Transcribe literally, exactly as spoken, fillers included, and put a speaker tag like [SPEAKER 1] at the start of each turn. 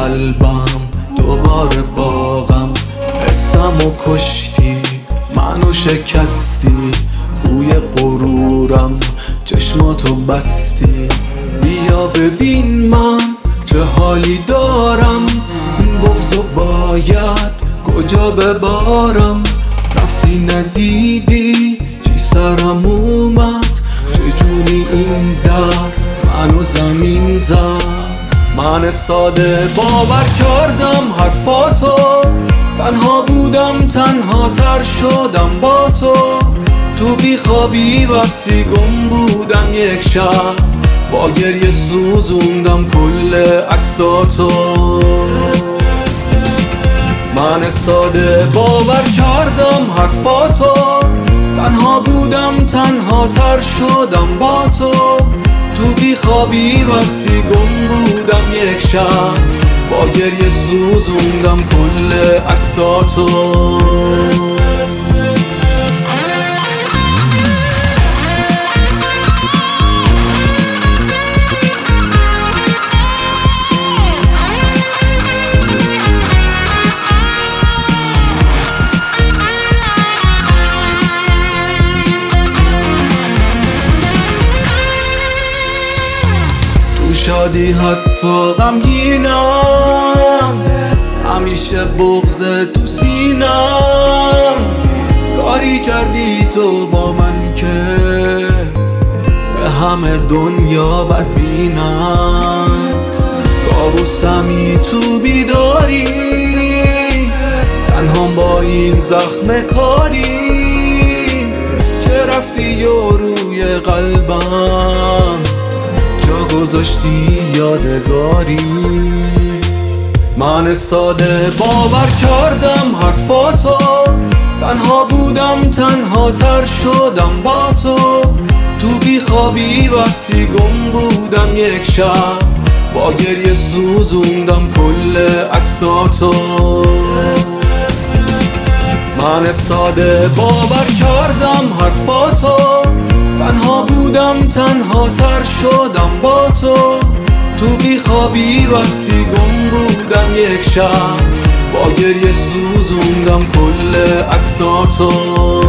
[SPEAKER 1] قلبم دوباره باغم. حسمو کشتی، منو شکستی، روی غرورم چشماتو بستی. بیا ببین من چه حالی دارم، این بغضو باید کجا ببارم. رفتی ندیدی چی سرم اومد، چجوری این درد منو زمین زد. من ساده باور کردم حرفاتو، تنها بودم تنها تر شدم با تو. تو بی خوابی وقتی گم بودم یک شب، با گریه سوزوندم کل عکساتو. من ساده باور کردم حرفاتو، تنها بودم تنها تر شدم با تو. تو بی خوابی وقتی گم بودم یک شب، با گریه سوزوندم کل عکساتو. شادی حتی غمگینم، همیشه بغض تو سینم. کاری کردی تو با من که به همه دنیا بدبینم. کابوسمی تو بیداری، تنها با این زخم کاری که رفتی و روی قلبم گذاشتی یادگاری. من ساده باور کردم حرفاتو، تنها بودم تنها تر شدم با تو. تو بی خوابی وقتی گم بودم یک شب، با گریه سوزوندم کل عکساتو. من ساده باور کردم حرفاتو، تنها بودم تنها تر شدم با تو. تو بی خوابی وقتی گم بودم یک شب، با گریه سوزوندم کل عکساتو.